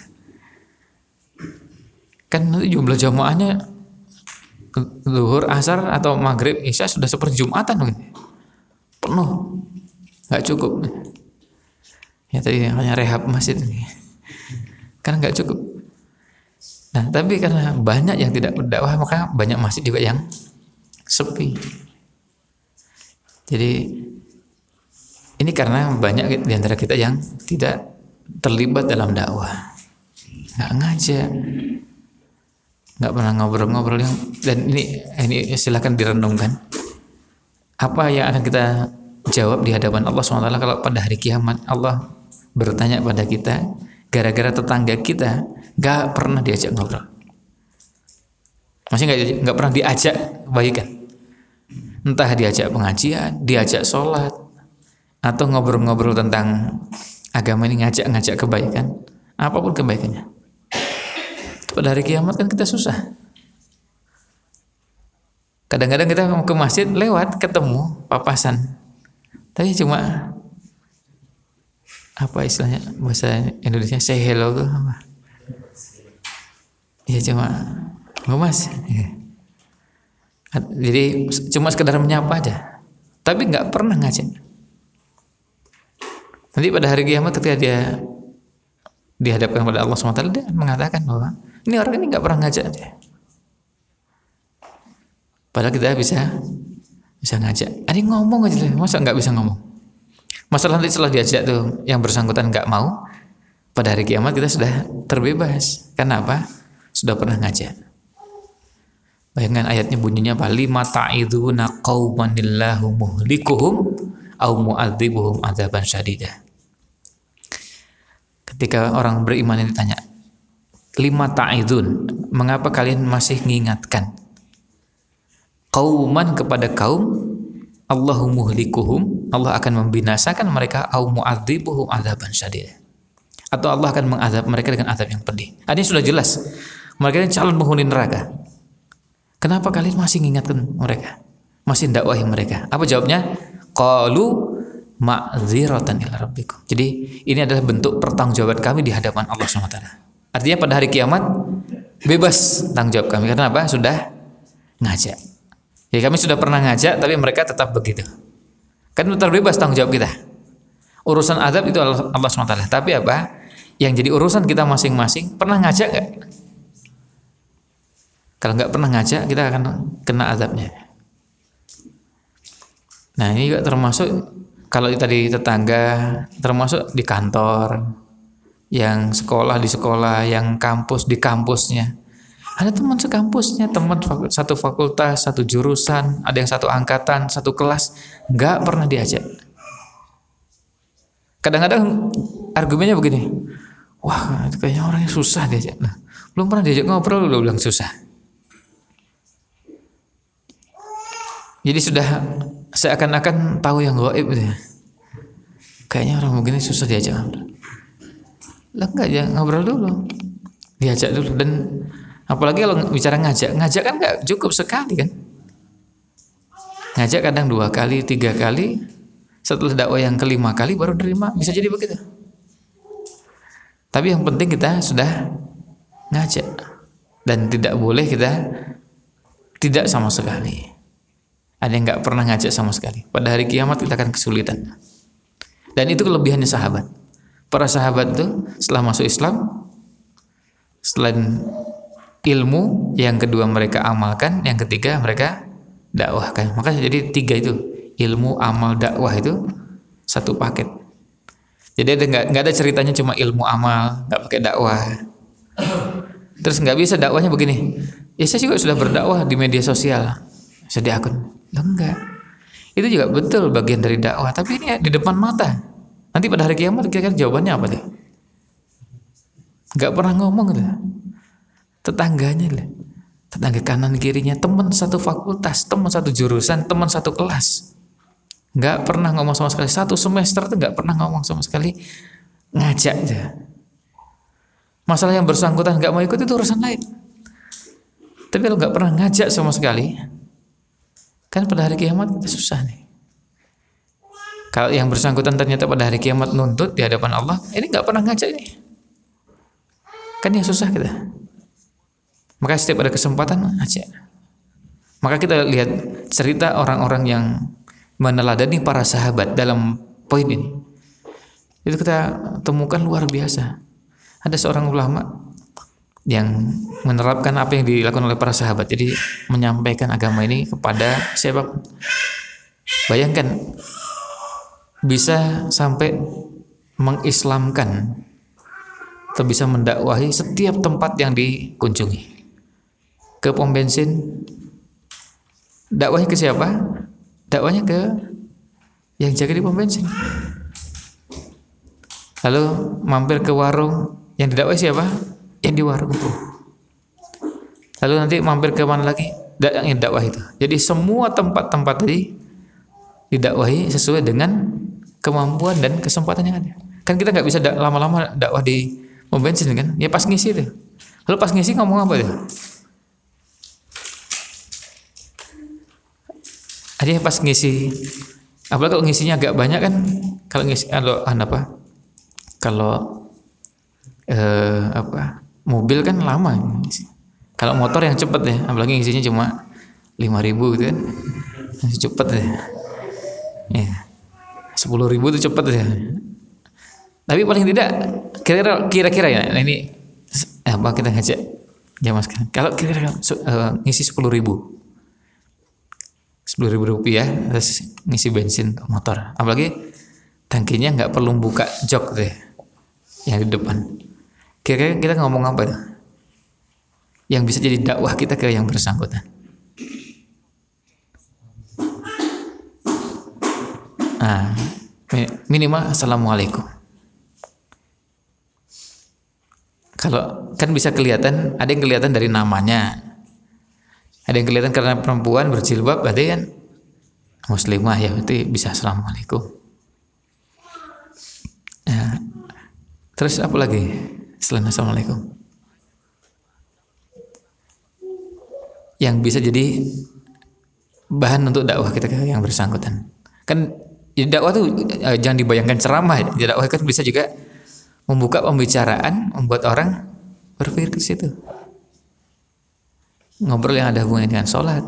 Kan nanti jumlah jamaahnya zuhur, asar atau maghrib, isya sudah seperti jumatan mungkin. Penuh, nggak cukup. Ya tadi hanya rehab masjid ini, kan nggak cukup. Nah tapi karena banyak yang tidak berdakwah, maka banyak masjid juga yang sepi. Jadi ini karena banyak di antara kita yang tidak terlibat dalam dakwah, nggak ngajak, nggak pernah ngobrol-ngobrol yang. Dan ini silakan direnungkan. Apa yang akan kita jawab di hadapan Allah SWT kalau pada hari kiamat Allah bertanya pada kita gara-gara tetangga kita nggak pernah diajak ngobrol, masih nggak pernah diajak kebaikan, entah diajak pengajian, diajak sholat, atau ngobrol-ngobrol tentang agama ini, ngajak kebaikan, apapun kebaikannya. Pada hari kiamat kan kita susah. Kadang-kadang kita mau ke masjid lewat ketemu papasan, tapi cuma apa istilahnya bahasa Indonesia, say hello tuh apa? Ya cuma ngemas. Ya. Jadi cuma sekedar menyapa aja, tapi nggak pernah ngajak. Nanti pada hari kiamat ketika dia dihadapkan pada Allah SWT, dia mengatakan bahwa ini orang ini nggak pernah ngajak aja. Padahal kita bisa ngajak. Ada yang ngomong aja, masa nggak bisa ngomong? Masalah nanti setelah diajak tuh yang bersangkutan nggak mau, pada hari kiamat kita sudah terbebas. Karena apa? Sudah pernah ngajak. Bayangkan ayatnya bunyinya apa? Lima ta'iduna qaumanillahu muhlikuhum au mu'adzibuhum adzaban syadida. Ketika orang beriman ini ditanya, lima ta'idun, mengapa kalian masih mengingatkan qauman kepada kaum Allahu muhlikuhum, Allah akan membinasakan mereka au mu'adzibuhum adzaban syadid. Atau Allah akan mengazab mereka dengan azab yang pedih. Ini sudah jelas. Mereka ini calon penghuni neraka. Kenapa kalian masih mengingatkan mereka? Masih dakwahi mereka? Apa jawabnya? Qalu ma'dziratan ila rabbikum. Jadi ini adalah bentuk pertanggungjawaban kami di hadapan Allah SWT. Artinya pada hari kiamat bebas tanggung jawab kami. Karena apa? Sudah ngajak. Ya kami sudah pernah ngajak tapi mereka tetap begitu. Kan terbebas tanggung jawab kita. Urusan azab itu Allah SWT. Tapi apa? Yang jadi urusan kita masing-masing, pernah ngajak nggak? Kalau nggak pernah ngajak, kita akan kena azabnya. Nah ini juga termasuk kalau tadi tetangga, termasuk di kantor, yang sekolah di sekolah, yang kampus di kampusnya. Ada teman sekampusnya, teman satu fakultas, satu jurusan, ada yang satu angkatan, satu kelas, nggak pernah diajak. Kadang-kadang argumennya begini, wah kayaknya orangnya susah diajak. Nah, belum pernah diajak ngobrol, udah bilang susah. Jadi sudah seakan-akan tahu yang gaib gitu ya. Kayaknya orang begini susah diajak ngobrol. Lah enggak, ya ngobrol dulu. Diajak dulu. Dan apalagi kalau bicara ngajak kan enggak cukup sekali kan. Ngajak kadang 2 kali, 3 kali. Setelah dakwah yang kelima kali baru terima. Bisa jadi begitu. Tapi yang penting kita sudah ngajak. Dan tidak boleh kita tidak sama sekali. Ada yang nggak pernah ngajak sama sekali. Pada hari kiamat kita akan kesulitan. Dan itu kelebihannya sahabat. Para sahabat itu setelah masuk Islam, selain ilmu, yang kedua mereka amalkan, yang ketiga mereka dakwahkan. Maka jadi 3 itu, ilmu, amal, dakwah itu satu paket. Jadi nggak ada ceritanya cuma ilmu amal, nggak pakai dakwah. Terus nggak bisa dakwahnya begini. Ya saya juga sudah berdakwah di media sosial, saya di akun. Enggak. Itu juga betul bagian dari dakwah, tapi ini di depan mata. Nanti pada hari kiamat kira-kira jawabannya apa deh? Enggak pernah ngomong gitu. Tetangganya lah. Tetangga kanan kirinya, teman satu fakultas, teman satu jurusan, teman satu kelas. Enggak pernah ngomong sama sekali. 1 semester itu enggak pernah ngomong sama sekali. Ngajak aja. Masalah yang bersangkutan enggak mau ikut itu urusan lain. Tapi kalau enggak pernah ngajak sama sekali, kan pada hari kiamat kita susah nih. Kalau yang bersangkutan ternyata pada hari kiamat nuntut di hadapan Allah, ini nggak pernah ngajak ini. Kan yang susah kita. Maka setiap ada kesempatan ngajak. Maka kita lihat cerita orang-orang yang meneladani para sahabat dalam poin ini. Itu kita temukan luar biasa. Ada seorang ulama yang menerapkan apa yang dilakukan oleh para sahabat. Jadi menyampaikan agama ini kepada siapa? Bayangkan bisa sampai mengislamkan atau bisa mendakwahi setiap tempat yang dikunjungi. Ke pom bensin, dakwahnya ke siapa? Dakwahnya ke yang jaga di pom bensin. Lalu mampir ke warung, yang didakwahi siapa? Yang di warung itu. Lalu nanti mampir ke mana lagi? Yang dakwah itu. Jadi semua tempat-tempat tadi didakwahi sesuai dengan kemampuan dan kesempatan yang ada. Kan kita nggak bisa lama-lama dakwah di pom bensin kan? Ya pas ngisi itu. Lalu pas ngisi ngomong apa itu? Ada pas ngisi, apalagi kalau ngisinya agak banyak kan? Kalau ngisi mobil kan lama. Kalau motor yang cepet ya, apalagi ngisinya cuma 5.000 gitu kan, cepet ya. 10.000 itu cepet ya. Tapi paling tidak kira-kira ya, ini apa kita ngajak jamaah sekarang. Kalau kira-kira ngisi 10.000 rupiah terus ngisi bensin motor, apalagi tangkinya nggak perlu buka jok deh yang di depan. Kira-kira kita ngomong apa itu? Yang bisa jadi dakwah kita ke yang bersangkutan. Minimal assalamualaikum. Kalau kan bisa kelihatan, ada yang kelihatan dari namanya, ada yang kelihatan karena perempuan berjilbab, berarti kan muslimah ya berarti bisa assalamualaikum. Ya. Terus apa lagi selain assalamualaikum yang bisa jadi bahan untuk dakwah kita yang bersangkutan? Kan dakwah tuh jangan dibayangkan ceramah. Dakwah kan bisa juga membuka pembicaraan, membuat orang berpikir ke situ. Ngobrol yang ada hubungan dengan sholat,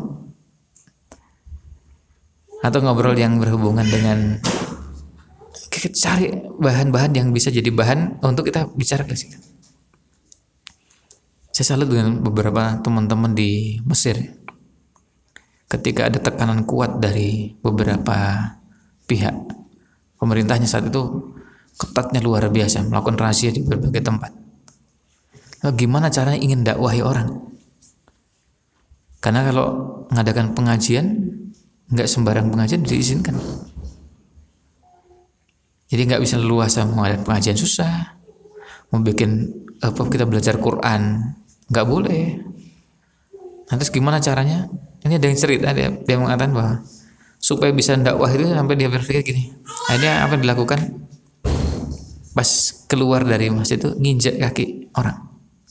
atau ngobrol yang berhubungan dengan, kita cari bahan-bahan yang bisa jadi bahan untuk kita bicara ke situ. Saya salut dengan beberapa teman-teman di Mesir. Ketika ada tekanan kuat dari beberapa pihak, pemerintahnya saat itu ketatnya luar biasa, melakukan razia di berbagai tempat. Lalu gimana caranya ingin dakwahi orang? Karena kalau mengadakan pengajian, nggak sembarang pengajian diizinkan. Jadi nggak bisa leluasa mengadakan pengajian, susah. Mau bikin kita belajar Quran, nggak boleh. Terus gimana caranya? Ini ada yang cerita, dia mengatakan bahwa supaya bisa dakwah itu sampai dia berpikir gini. Akhirnya apa yang dilakukan? Pas keluar dari masjid itu nginjek kaki orang.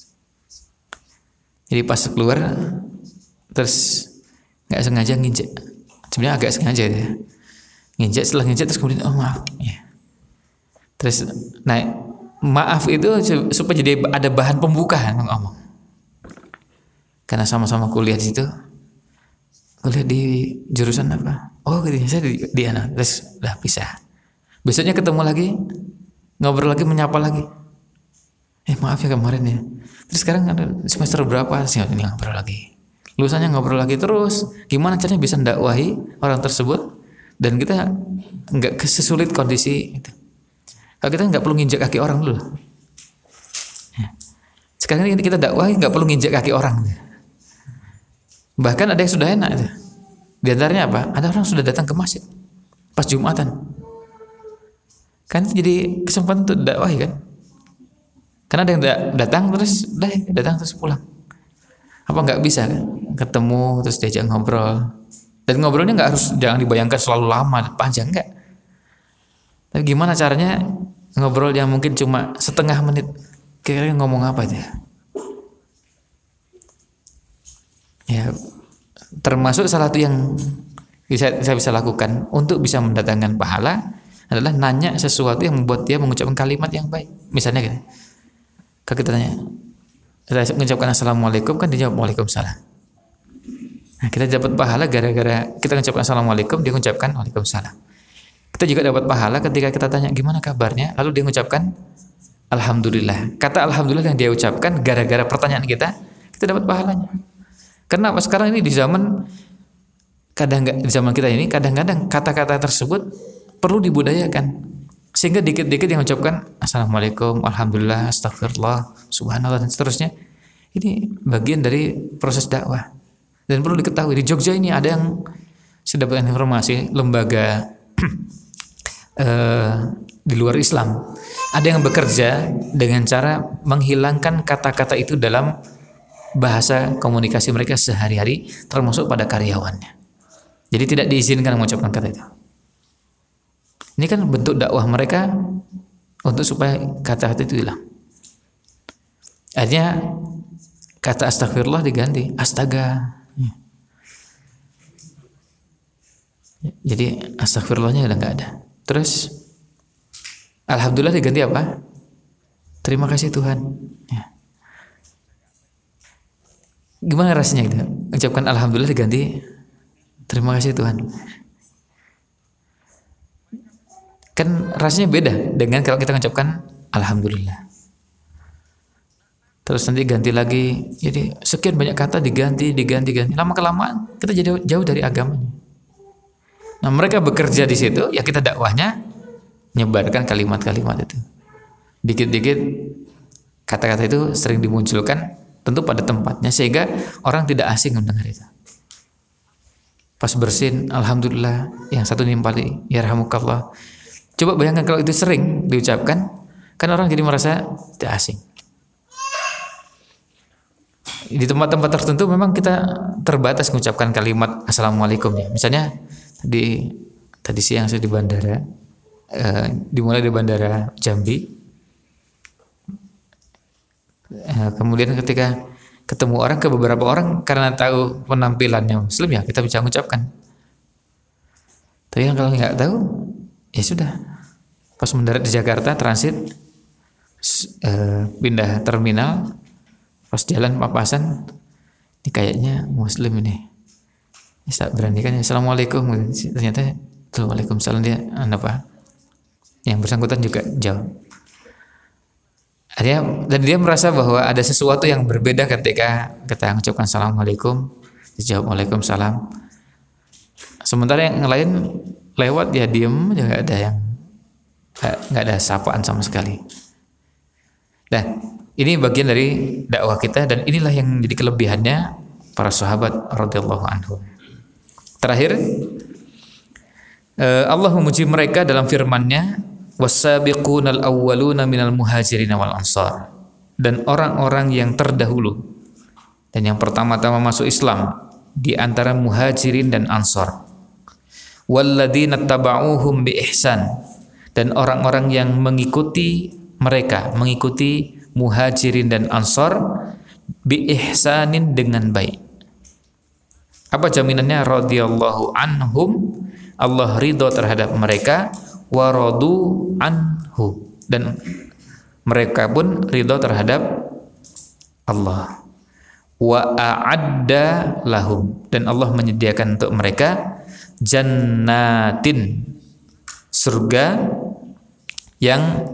Jadi pas keluar terus nggak sengaja nginjek. Sebenarnya agak sengaja ya. Nginjek, setelah nginjek terus kemudian maaf. Ya. Terus maaf itu supaya jadi ada bahan pembukaan ngomong. Karena sama-sama kuliah di situ. Kuliah di jurusan apa? Oh, gitu. Saya di anak. Terus udah pisah. Besoknya ketemu lagi, ngobrol lagi, menyapa lagi. Maaf ya kemarin ya. Terus sekarang ada semester berapa? Ini ngobrol lagi. Lulusannya ngobrol lagi terus. Gimana caranya bisa mendakwahi orang tersebut dan kita nggak sesulit kondisi itu. Kalau kita nggak perlu nginjek kaki orang dulu. Sekarang ini kita dakwahi nggak perlu nginjek kaki orang. Bahkan ada yang sudah enak itu. Di antaranya apa? Ada orang sudah datang ke masjid pas Jumatan. Kan itu jadi kesempatan untuk dakwahi kan? Karena ada yang datang terus pulang. Apa nggak bisa kan? Ketemu terus diajak ngobrol. Dan ngobrolnya jangan dibayangkan selalu lama, panjang, enggak. Tapi gimana caranya ngobrol yang mungkin cuma setengah menit? Kira-kira ngomong apa aja? Ya, termasuk salah satu yang saya bisa lakukan untuk bisa mendatangkan pahala adalah nanya sesuatu yang membuat dia mengucapkan kalimat yang baik. Misalnya gini, kalau kita tanya, saya mengucapkan assalamualaikum, kan dia jawab waalaikumsalam. Nah, kita dapat pahala gara-gara kita mengucapkan assalamualaikum, dia mengucapkan waalaikumsalam. Kita juga dapat pahala ketika kita tanya gimana kabarnya, lalu dia mengucapkan alhamdulillah. Kata alhamdulillah yang dia ucapkan gara-gara pertanyaan kita dapat pahalanya. Karena sekarang ini di zaman kita ini kadang-kadang kata-kata tersebut perlu dibudayakan sehingga dikit-dikit yang mengucapkan assalamualaikum, alhamdulillah, astagfirullah, subhanallah dan seterusnya. Ini bagian dari proses dakwah dan perlu diketahui di Jogja ini ada yang saya dapatkan informasi lembaga di luar Islam ada yang bekerja dengan cara menghilangkan kata-kata itu dalam bahasa komunikasi mereka sehari-hari termasuk pada karyawannya. Jadi tidak diizinkan mengucapkan kata itu. Ini kan bentuk dakwah mereka untuk supaya kata-kata itu hilang. Akhirnya kata astagfirullah diganti astaga. Jadi astagfirullahnya udah nggak ada. Terus alhamdulillah diganti apa? Terima kasih Tuhan. Ya. Gimana rasanya gitu? Ucapkan alhamdulillah diganti terima kasih Tuhan. Kan rasanya beda dengan kalau kita mengucapkan alhamdulillah. Terus nanti ganti lagi. Jadi sekian banyak kata diganti. Lama kelamaan kita jadi jauh dari agamanya. Nah, mereka bekerja di situ, ya kita dakwahnya nyebarkan kalimat-kalimat itu. Dikit-dikit kata-kata itu sering dimunculkan tentu pada tempatnya sehingga orang tidak asing mendengar itu. Pas bersin, alhamdulillah, yang satu nimpali, yarhamukallah. Coba bayangkan kalau itu sering diucapkan, kan orang jadi merasa tidak asing. Di tempat-tempat tertentu memang kita terbatas mengucapkan kalimat assalamualaikum ya. Misalnya di tadi siang saya di bandara, dimulai di bandara Jambi. Kemudian ketika ketemu orang, ke beberapa orang karena tahu penampilannya Muslim ya kita bisa mengucapkan. Tapi yang kalau nggak tahu ya sudah, pas mendarat di Jakarta transit, pindah terminal, pas jalan papasan, ini kayaknya Muslim ini. Bisa berani kan, Assalamualaikum, ternyata Waalaikumsalam, dia apa? Yang bersangkutan juga jauh. Dan dia merasa bahwa ada sesuatu yang berbeda ketika kita mengucapkan Assalamualaikum, dijawab Waalaikumsalam. Sementara yang lain lewat dia diem, juga ada yang nggak ada sapaan sama sekali. Nah, ini bagian dari dakwah kita dan inilah yang menjadi kelebihannya para sahabat radhiyallahu anhum. Terakhir, Allah memuji mereka dalam firman-Nya, was-sabiqunal awwaluna minal muhajirin wal ansar, dan orang-orang yang terdahulu dan yang pertama-tama masuk Islam di antara muhajirin dan ansar, walladzina taba'uhum bi ihsan, dan orang-orang yang mengikuti mereka, mengikuti muhajirin dan ansar bi ihsanin dengan baik. Apa jaminannya? Radhiyallahu anhum, Allah ridho terhadap mereka, wa radu anhu, dan mereka pun ridho terhadap Allah. Wa a'adda lahum, dan Allah menyediakan untuk mereka jannatin, surga yang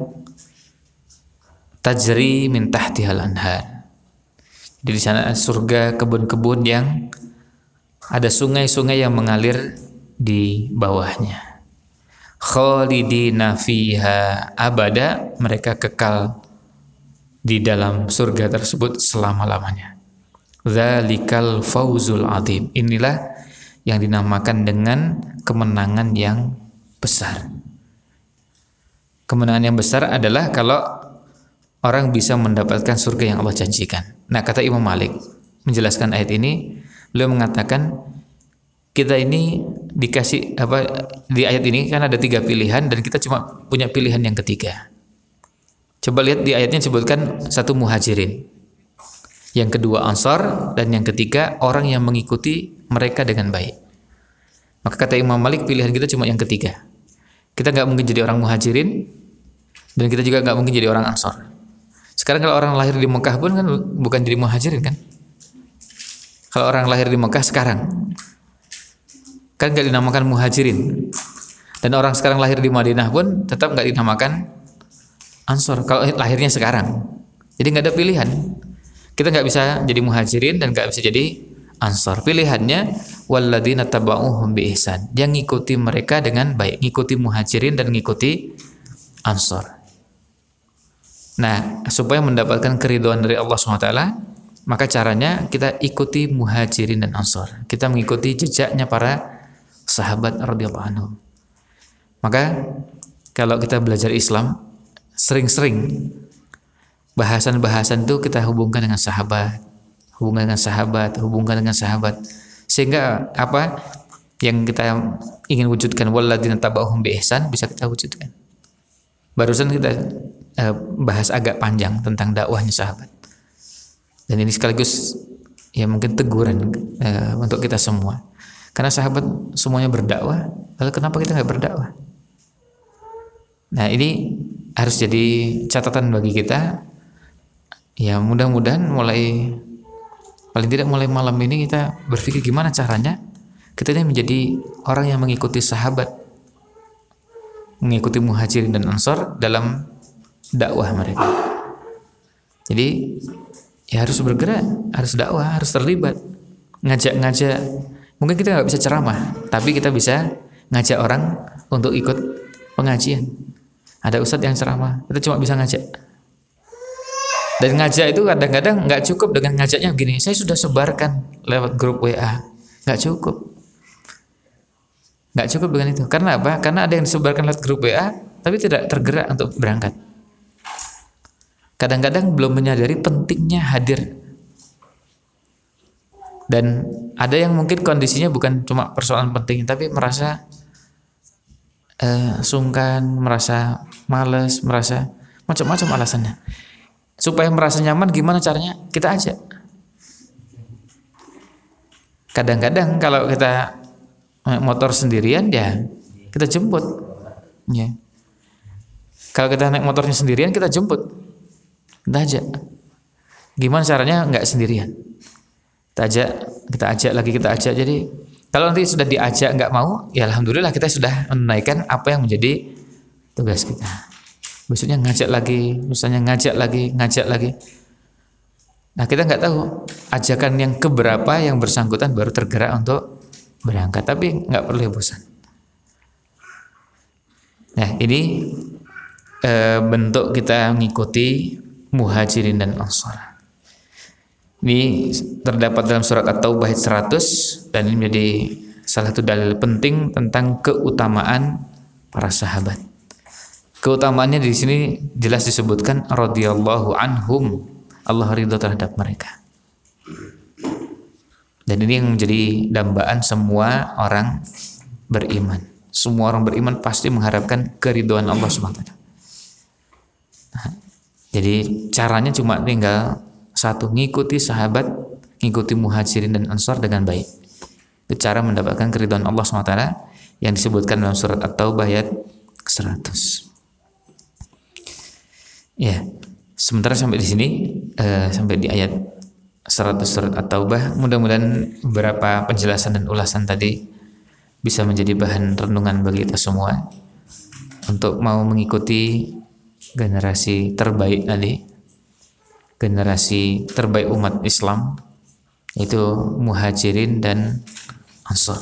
tajri min tahtihal anhar. Jadi di sana surga, kebun-kebun yang ada sungai-sungai yang mengalir di bawahnya. Khalidina fiha abada, mereka kekal di dalam surga tersebut selama-lamanya. Dzalikal fauzul azim, inilah yang dinamakan dengan kemenangan yang besar. Kemenangan yang besar adalah kalau orang bisa mendapatkan surga yang Allah janjikan. Nah, kata Imam Malik menjelaskan ayat ini, beliau mengatakan kita ini dikasih di ayat ini kan ada 3 pilihan dan kita cuma punya pilihan yang ketiga. Coba lihat di ayatnya sebutkan 1 muhajirin, yang kedua ansar, dan yang ketiga orang yang mengikuti mereka dengan baik. Maka kata Imam Malik pilihan kita cuma yang ketiga. Kita nggak mungkin jadi orang muhajirin dan kita juga nggak mungkin jadi orang ansar. Sekarang kalau orang lahir di Mekah pun kan bukan jadi muhajirin kan? Kalau orang lahir di Mekah sekarang kan nggak dinamakan muhajirin, dan orang sekarang lahir di Madinah pun tetap nggak dinamakan ansor kalau lahirnya sekarang. Jadi nggak ada pilihan. Kita nggak bisa jadi muhajirin dan nggak bisa jadi ansor. Pilihannya walladzina taba'uhum bi ihsan, yang ngikuti mereka dengan baik, ngikuti muhajirin dan ngikuti ansor. Nah, supaya mendapatkan keridhaan dari Allah SWT, maka caranya kita ikuti muhajirin dan ansor. Kita mengikuti jejaknya para sahabat radhiyallahu anhum. Maka kalau kita belajar Islam, sering-sering bahasan-bahasan itu kita hubungkan dengan sahabat, hubungkan dengan sahabat, sehingga apa yang kita ingin wujudkan, walladzina taba'uhum bi ihsan, bisa kita wujudkan. Barusan kita bahas agak panjang tentang dakwahnya sahabat, dan ini sekaligus ya mungkin teguran untuk kita semua, karena sahabat semuanya berdakwah, lalu kenapa kita nggak berdakwah? Nah, ini harus jadi catatan bagi kita. Ya, mudah-mudahan paling tidak mulai malam ini kita berpikir gimana caranya kita ini menjadi orang yang mengikuti sahabat, mengikuti muhajirin dan ansar dalam dakwah mereka. Jadi ya harus bergerak, harus dakwah, harus terlibat, ngajak. Mungkin kita nggak bisa ceramah, tapi kita bisa ngajak orang untuk ikut pengajian. Ada ustadz yang ceramah, kita cuma bisa ngajak. Dan ngajak itu kadang-kadang nggak cukup dengan ngajaknya begini, saya sudah sebarkan lewat grup WA, nggak cukup. Nggak cukup dengan itu. Karena apa? Karena ada yang disebarkan lewat grup WA, tapi tidak tergerak untuk berangkat. Kadang-kadang belum menyadari pentingnya hadir. Dan Ada yang mungkin kondisinya bukan cuma persoalan penting, tapi merasa sungkan, merasa malas, merasa macam-macam alasannya. Supaya merasa nyaman gimana caranya? Kita ajak. Kadang-kadang kalau kita motor sendirian ya kita jemput. Ya. Kalau kita naik motornya sendirian kita jemput. Kita ajak. Gimana caranya nggak sendirian? Kita ajak lagi. Jadi kalau nanti sudah diajak nggak mau, ya alhamdulillah kita sudah menunaikan apa yang menjadi tugas kita. Besoknya ngajak lagi, ngajak lagi. Nah kita nggak tahu ajakan yang keberapa yang bersangkutan baru tergerak untuk berangkat, tapi nggak perlu bosan. Nah ini bentuk kita mengikuti Muhajirin dan Ansar. Ini terdapat dalam surat At-Taubah ayat 100 dan ini menjadi salah satu dalil penting tentang keutamaan para sahabat. Keutamaannya di sini jelas disebutkan radhiyallahu anhum, Allah ridho terhadap mereka. Dan ini yang menjadi dambaan semua orang beriman. Semua orang beriman pasti mengharapkan keridhaan Allah Subhanahu wa taala. Nah, jadi caranya cuma tinggal satu, ngikuti sahabat, ngikuti Muhajirin dan Ansar dengan baik. Itu cara mendapatkan keridhaan Allah SWT yang disebutkan dalam surat At-Taubah ayat 100. Ya, sementara sampai di sini, sampai di ayat 100 surat At-Taubah, mudah-mudahan beberapa penjelasan dan ulasan tadi bisa menjadi bahan renungan bagi kita semua untuk mau mengikuti generasi terbaik tadi. Generasi terbaik umat Islam itu Muhajirin dan Ansar.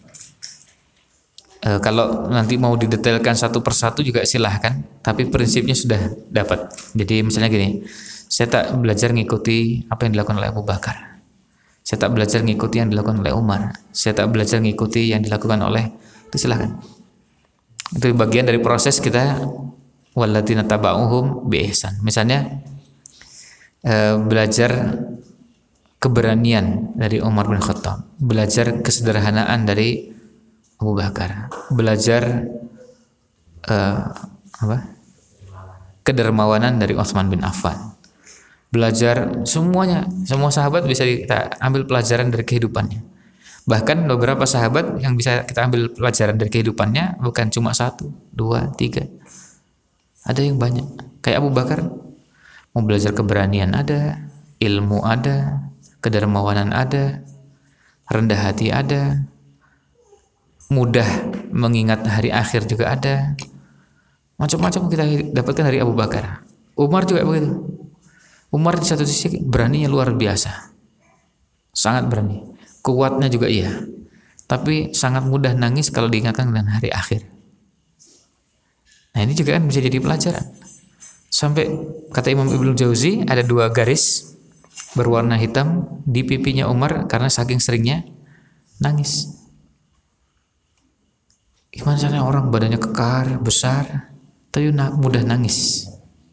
Kalau nanti mau didetailkan satu persatu juga silahkan, tapi prinsipnya sudah dapat. Jadi misalnya gini, saya tak belajar ngikuti apa yang dilakukan oleh Abu Bakar, saya tak belajar ngikuti yang dilakukan oleh Umar, saya tak belajar ngikuti yang dilakukan oleh, itu silahkan. Itu bagian dari proses kita walladzina taba'uhum bi ihsan. Misalnya belajar keberanian dari Umar bin Khattab, belajar kesederhanaan dari Abu Bakar, belajar kedermawanan dari Utsman bin Affan, belajar semuanya, semua sahabat bisa kita ambil pelajaran dari kehidupannya. Bahkan beberapa sahabat yang bisa kita ambil pelajaran dari kehidupannya bukan cuma 1, 2, 3, ada yang banyak. Kayak Abu Bakar, mau belajar keberanian ada, ilmu ada, kedermawanan ada, rendah hati ada, mudah mengingat hari akhir juga ada. Macam-macam kita dapatkan dari Abu Bakar. Umar juga begitu. Umar di satu sisi beraninya luar biasa, sangat berani, kuatnya juga iya, tapi sangat mudah nangis kalau diingatkan dengan hari akhir. Nah ini juga kan bisa jadi pelajaran. Sampai kata Imam Ibnu Jauzi ada 2 garis berwarna hitam di pipinya Umar karena saking seringnya nangis. Gimana caranya orang badannya kekar, besar, tapi mudah nangis.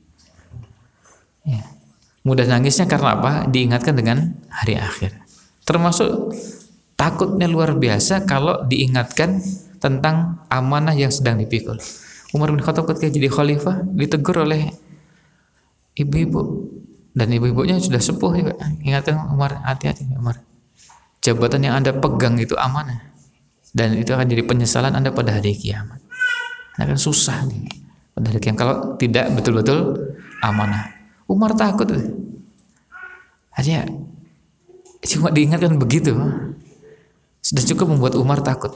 Ya. Mudah nangisnya karena apa? Diingatkan dengan hari akhir. Termasuk takutnya luar biasa kalau diingatkan tentang amanah yang sedang dipikul. Umar bin Khattab ketika jadi khalifah ditegur oleh ibu-ibu, dan ibu-ibunya sudah sepuh juga. Ingatkan Umar, hati-hati Umar, jabatan yang Anda pegang itu amanah, dan itu akan jadi penyesalan Anda pada hari kiamat. Akan susah nih pada hari kiamat kalau tidak betul-betul amanah. Umar takut, hanya cuma diingatkan begitu sudah cukup membuat Umar takut.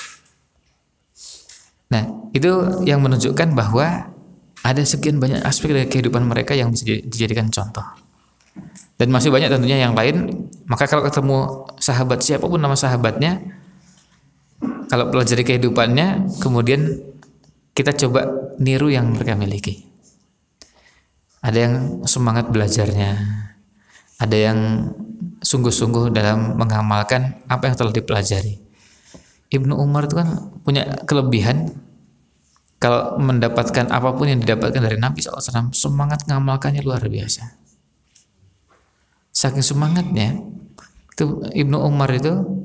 Nah itu yang menunjukkan bahwa ada sekian banyak aspek dari kehidupan mereka yang bisa dijadikan contoh. Dan masih banyak tentunya yang lain. Maka kalau ketemu sahabat, siapapun nama sahabatnya, kalau pelajari kehidupannya, kemudian kita coba niru yang mereka miliki. Ada yang semangat belajarnya, ada yang sungguh-sungguh dalam mengamalkan apa yang telah dipelajari. Ibnu Umar itu kan punya kelebihan, kalau mendapatkan apapun yang didapatkan dari Nabi SAW, semangat mengamalkannya luar biasa. Saking semangatnya, itu Ibnu Umar itu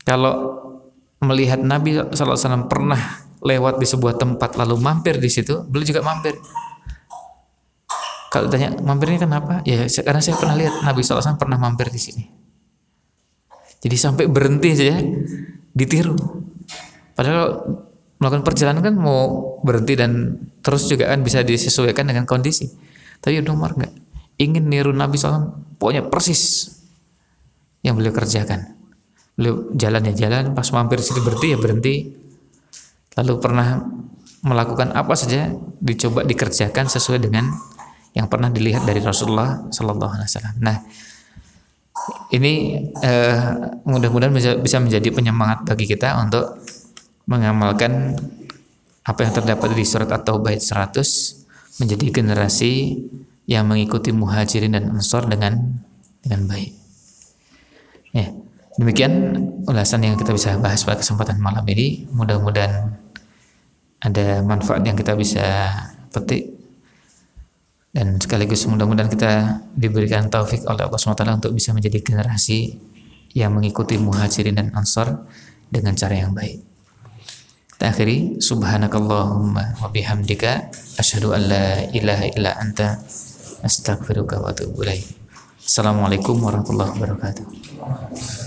Kalau melihat Nabi SAW pernah lewat di sebuah tempat lalu mampir di situ, beliau juga mampir. Kalau tanya mampir ini kenapa? Ya karena saya pernah lihat Nabi SAW pernah mampir di sini. Jadi sampai berhenti saja ditiru. Padahal melakukan perjalanan kan mau berhenti dan terus juga kan bisa disesuaikan dengan kondisi. Tapi Ibnu Umar enggak, ingin niru Nabi SAW, pokoknya persis yang beliau kerjakan. Beliau jalan ya jalan, pas mampir di situ berhenti ya berhenti. Lalu pernah melakukan apa saja dicoba dikerjakan sesuai dengan yang pernah dilihat dari Rasulullah Sallallahu Alaihi Wasallam. Nah, ini mudah-mudahan bisa menjadi penyemangat bagi kita untuk mengamalkan apa yang terdapat di surat At-Taubah ayat 100, menjadi generasi yang mengikuti Muhajirin dan Ansor dengan baik. Ya, demikian ulasan yang kita bisa bahas pada kesempatan malam ini. Mudah-mudahan ada manfaat yang kita bisa petik, dan sekaligus mudah-mudahan kita diberikan taufik oleh Allah SWT untuk bisa menjadi generasi yang mengikuti Muhajirin dan Ansor dengan cara yang baik. Kita akhiri, subhanakallahumma wa bihamdika asyhadu an la ilaha illa anta astaghfiruka wa atubu ilaik. Assalamualaikum warahmatullahi wabarakatuh.